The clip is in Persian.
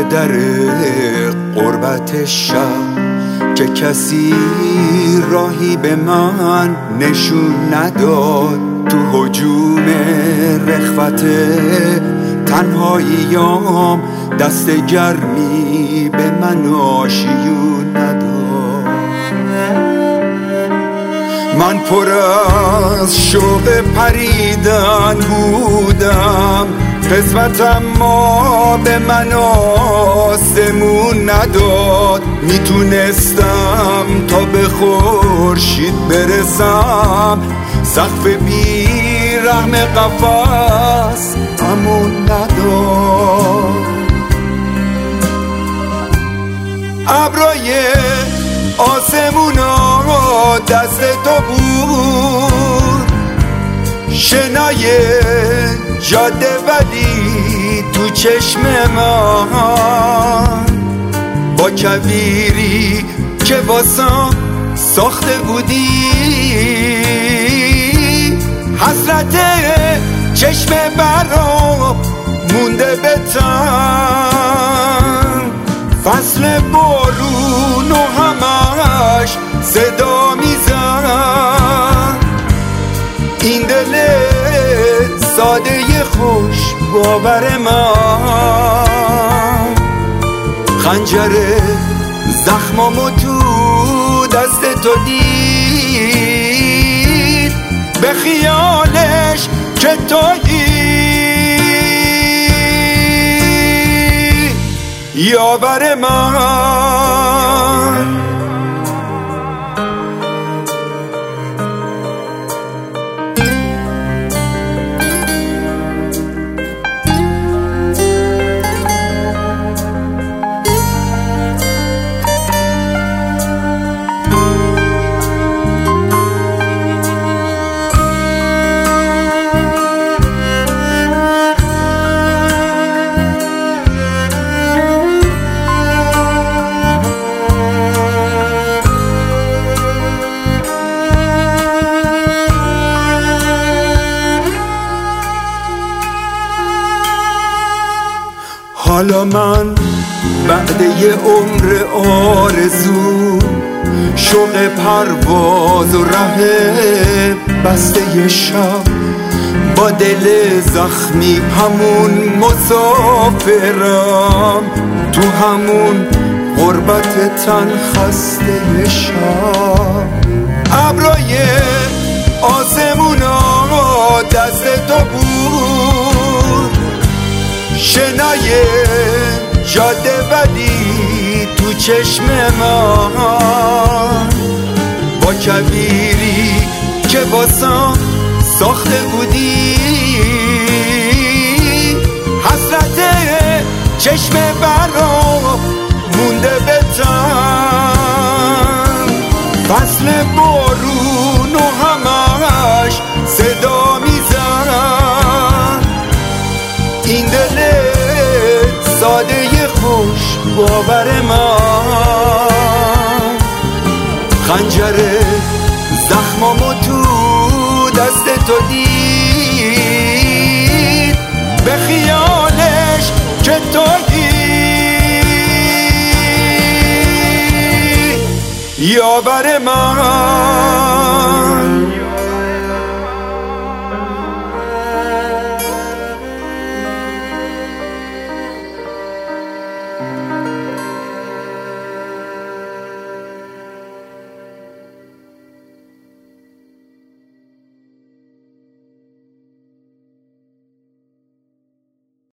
در غربت شب که کسی راهی به من نشون نداد، تو هجوم رخوت تنهاییام دست گرمی به من آشیون نداد. من پر از شوق پریدن بودم، قسمتم ما به من آسمون نداد. میتونستم تا به خورشید برسم، سقف بی رحم قفس امون نداد. ابرای آسمونا دست تو بود، شنای جاده ولی تو چشم من، با کویری که واسم ساخته بودی، حسرت چشم برام مونده به تن. فصل بارون و همش صدا میزن، این دل ساده خوش باور من، خنجر زخمامو تو دست تو دید، به خیالش که تویی یاور من. حالا من بعد یه عمر آرزو، شوق پرواز و ره بسته شب، با دل زخمی همون مسافرم، تو همون غربت تن خسته شب. ابرای آسمونا دست تو بود، شنای جاده ولی تو چشم من، با کویری که واسم ساخته بودی، حسرت چشم برام مونده به تن. فصل بارون و همش صدا میزن، این دل ساده خوش باور من، خنجر زخمامو تو دست تو دید، به خیالش که تویی یاور من.